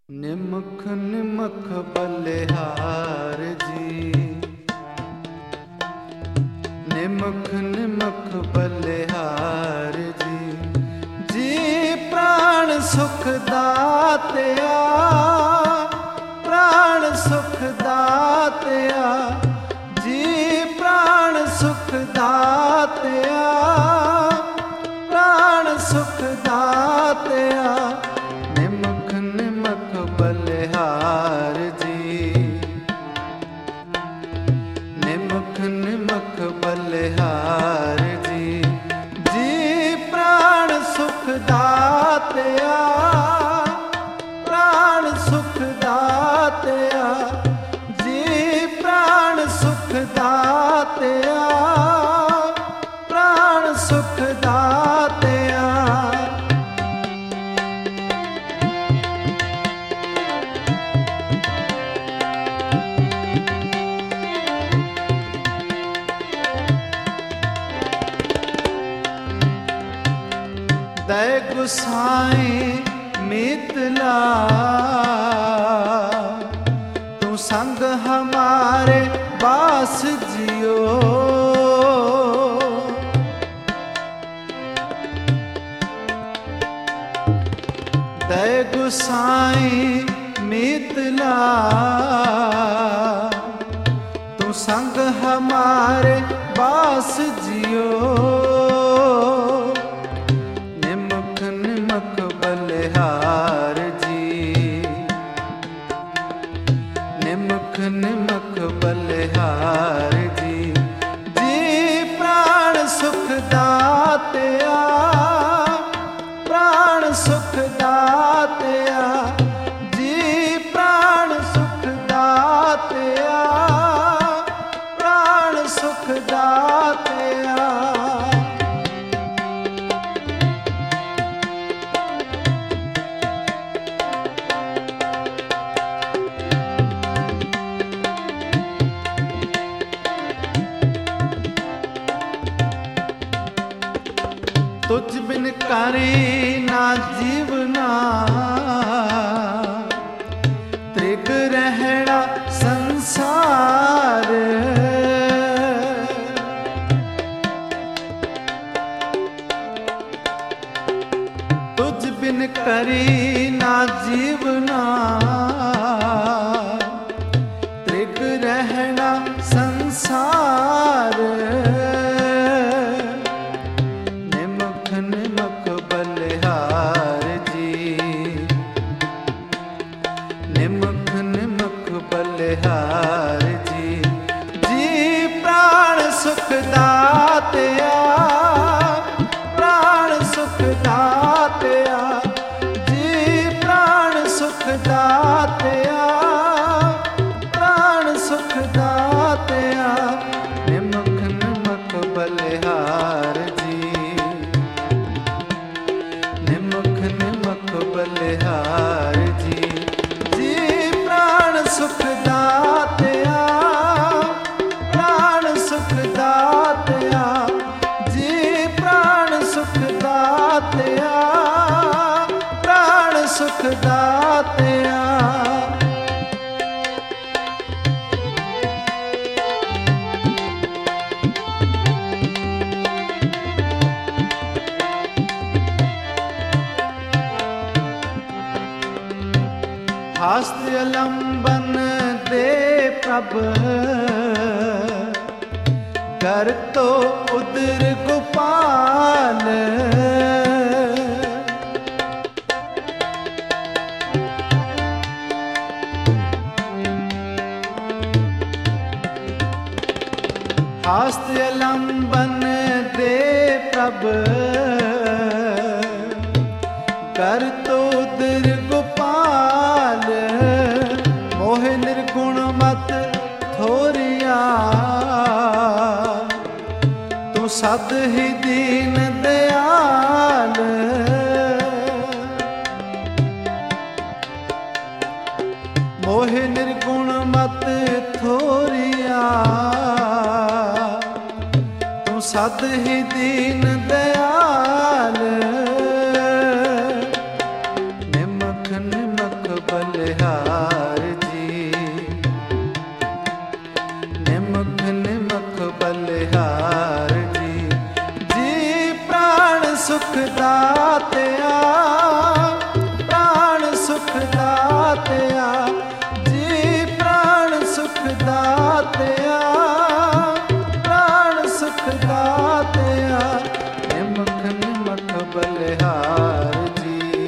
निमख निमख बलिहार जी, निमख निमख बलिहार जी, जी प्राण सुख दातया, प्राण सुख दातया, जी प्राण सुख दातया, प्राण सुख दातया, निमख निमख बलिहार जी, निमख निमख बलिहार जी, जी प्राण सुख दातया, प्राण सुख दातया, जी प्राण सुख दातया, प्राण सुख दातया। दय गुसाई मितला, तू संग हमारे बास जियो, दय गुसाई मितला, तू संग हमारे बास जियो, निमख निमख बलिहार जी, निमख निमख बलिहार जी, जी प्राण सुख दातया, प्राण सुख दातया, जी प्राण सुख दातया, प्राण सुख दातया। तुझ बिन करी ना जीवना, त्रिग रहना संसार, तुझ बिन करी ना जीवना, त्रिग रहना संसार, निमख बलिहार जी, निमख निमख बलिहार जी, जी प्राण सुख दातया, प्राण सुख दातया, जी प्राण सुख दातया, प्राण सुख दातया, निमख निमख बलिहार जी, निमख निमख बलिहार जी, जी प्राण सुख दातया, प्राण सुख दातया, जी प्राण सुख दातया, प्राण सुख दातया। हास्य लंबन दे प्रभ, कर तो उदर गोपाल, हास्य लंबन दे प्रभ, कर तो उदर गोपाल, मोह निर्गुण मत थोरिया, तू सद ही दीन दयाल, मोह निर्गुण मत थोरिया, तू सद ही दीन दयाल, निमख निमख बलिहार जी, निमख निमख बलिहार जी। जी प्राण सुख दातया, प्राण सुख दातया, जी प्राण सुख दातया, प्राण सुख दातया। निमख निमख बलिहार जी,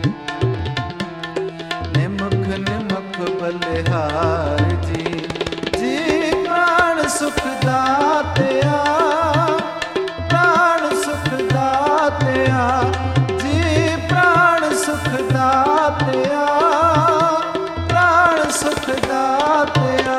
निमख निमख बलिहार जी। जी प्राण सुख दातया, प्राण सुख दातया, जी प्राण सुख दातया, प्राण सुख दातया।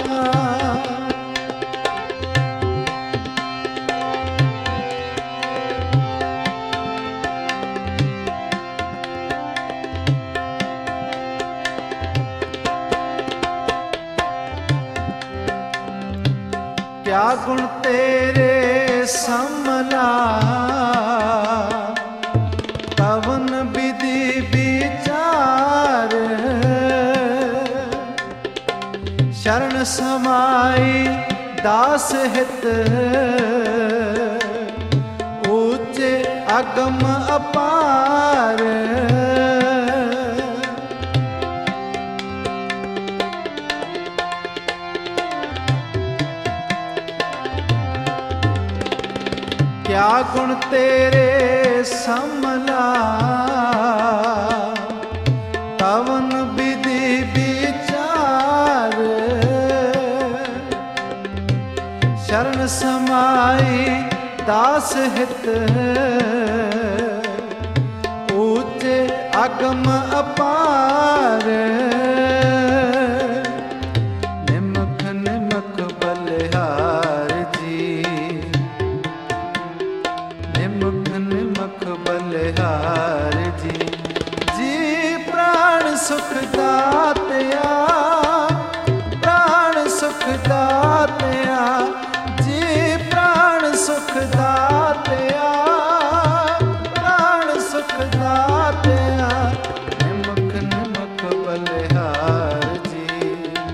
क्या गुण तेरे समला, कवन विधि विचार। शरण समाई दास हित, ऊंचे अगम अपार। क्या गुण तेरे समला, कवन विधि विचार। शरण समाई दास हित, ऊंचे अगम अपार। निमख निमख बलिहार जी, निमख निमख बलिहार जी। जी प्राण सुख दातया, प्राण सुख दातया, जी प्राण सुख दातया, प्राण सुख दातया। निमख निमख बलिहार जी,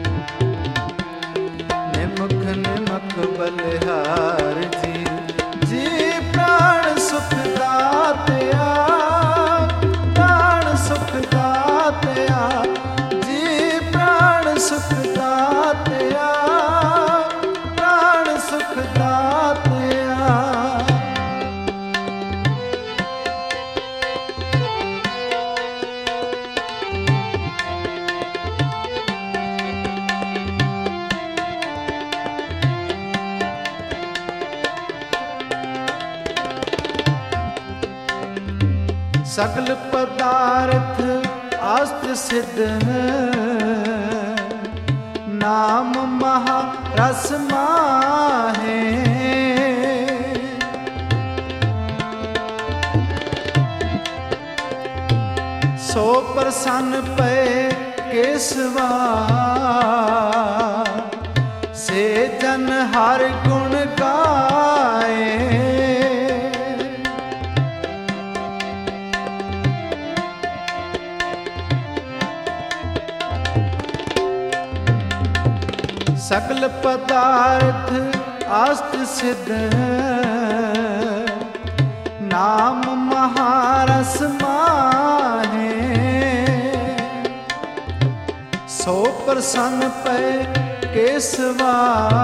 निमख निमख बलिहार जी। जी प्राण सुख दातया, प्राण सुख दातया, जी प्राण सुख दातया, प्राण सुख दातया। सकल पदार्थ अस्त सिद्ध, नाम महा रस माहे। सो प्रसन्न पे केसवा, से जन हर गुण गाए। सकल पदार्थ अस्त सिद्ध, नाम महारस माहे। सो प्रसन्न पे केसवा,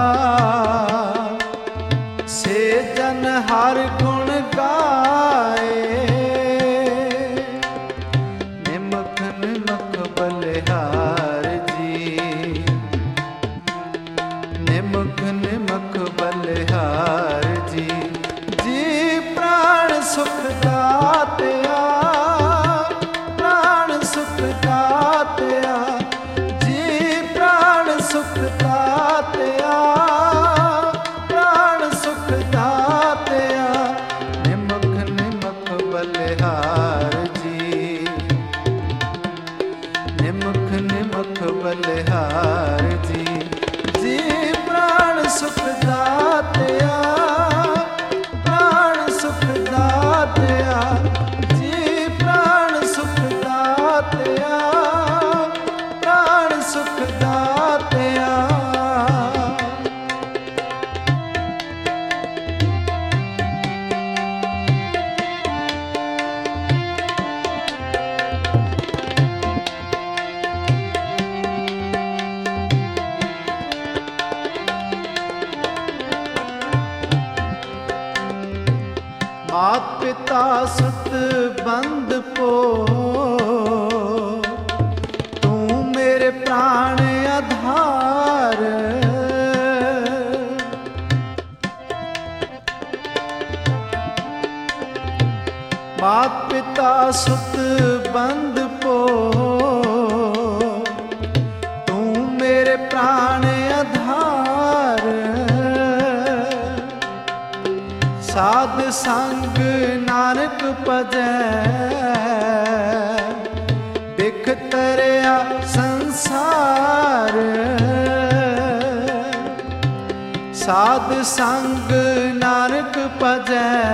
से जन हर गुण गाए। निमख निमख बलिहार जी, निमख निमख बलिहार जी। जी प्राण सुख दातया, प्राण सुख दातया, जी प्राण सुख दातया, प्राण सुख दातया। निमख निमख बलिहार जी, निमख निमख बलिहार जी। जी प्राण सुख दातया, प्राण सुख दातया, जी प्राण सुख दातया, ਸੁਤ ਬੰਦ ਪੋ, ਤੂੰ ਮੇਰੇ ਪ੍ਰਾਣ ਆਧਾਰ। ਮਾਤ ਪਿਤਾ ਸੁਤ ਬੰਦ ਪੋ, ਤੂੰ ਮੇਰੇ ਪ੍ਰਾਣ ਆਧਾਰ। ਸਾਧ ਸੰਗ ਨਾਨਕ ਭਜੈ, ਬਿਖ ਤਰਿਆ ਸੰਸਾਰ। ਸਾਧ ਸੰਗ ਨਾਨਕ ਭਜੈ,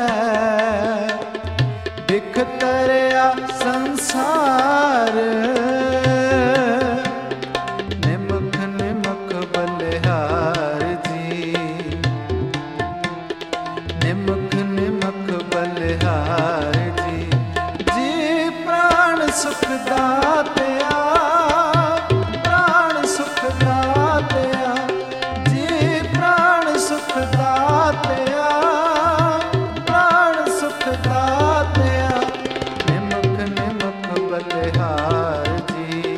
ਬਿਖ ਤਰਿਆ ਸੰਸਾਰ। ਨਿਮਖ ਨਿਮਖ ਬਲਿਹਾਰ ਜੀ, ਨਿਮਖ ਨਿਮਖ ਬਲਿਹਾਰ ਜੀ। ਜੀ ਪ੍ਰਾਣ ਸੁਖ ਦਾਤਿਆ, ਪ੍ਰਾਣ ਸੁਖ ਦਾਤਿਆ। ਜੀ ਪ੍ਰਾਣ ਸੁਖ ਦਾਤਿਆ, ਪ੍ਰਾਣ ਸੁਖ ਦਾਤਿਆ। ਨਿਮਖ ਨਿਮਖ ਬਲਿਹਾਰ ਜੀ,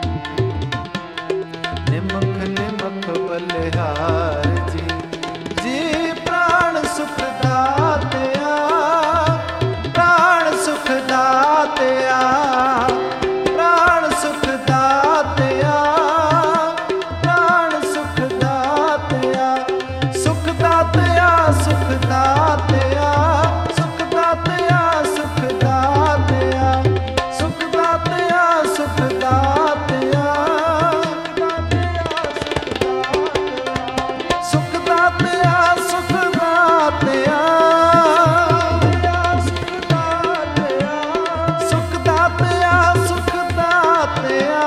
ਨਿਮਖ ਨਿਮਖ ਬਲਿਹਾਰ ਜੀ। ਜੀ ਪ੍ਰਾਣ ਸੁਖ ਦਾਤਿਆ, ਪ੍ਰਾਣ ਸੁਖ ਦਾਤਿਆ। ਪ੍ਰਾਣ ਸੁਖ ਦਾਤਿਆ, ਪ੍ਰਾਣ ਸੁਖ ਦਾਤਿਆ। ਸੁਖ ਦਾਤਿਆ, ਸੁਖ ਦਾਤਿਆ। ਸੁਖ ਦਾਤਿਆ, ਸੁਖ ਦਾਤਿਆ। ਸੁਖ ਦਾਤਿਆ, ਸੁਖ ਦਾਤਿਆ। ਸੁਖ ਦਾਤਿਆ, ਸੁਖ ਦਾਤਿਆ। ਸੁਖ ਦਾਤਿਆ, ਸੁਖ ਦਾਤਿਆ।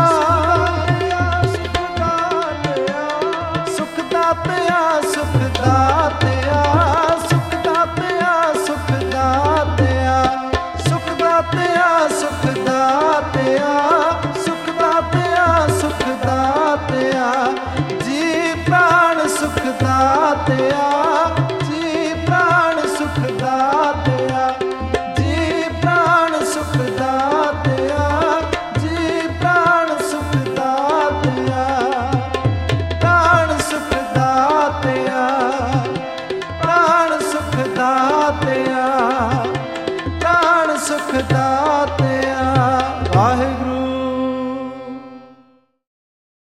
ਸੁਖ ਦਾਤਿਆ, ਸੁਖ ਦਾਤਿਆ। ਸੁਖ ਦਾਤਿਆ, ਸੁਖ ਦਾਤਿਆ। ਸੁਖ ਦਾਤਿਆ, ਸੁਖ ਦਾਤਿਆ। ਸੁਖ ਦਾਤਿਆ, ਸੁਖ ਦਾਤਿਆ। ਜੀ ਪ੍ਰਾਣ ਸੁਖ ਦਾਤਿਆ, ਜੀ ਪ੍ਰਾਣ ਸੁਖ ਦਾਤਿਆ। ਜੀ ਪ੍ਰਾਣ ਸੁਖ ਦਾਤਿਆ, ਜੀ ਪ੍ਰਾਣ ਸੁਖ ਦਾਤਿਆ। ਪ੍ਰਾਣ ਸੁਖ ਦਾਤਿਆ, ਪ੍ਰਾਣ ਸੁਖ ਦਾਤਿਆ।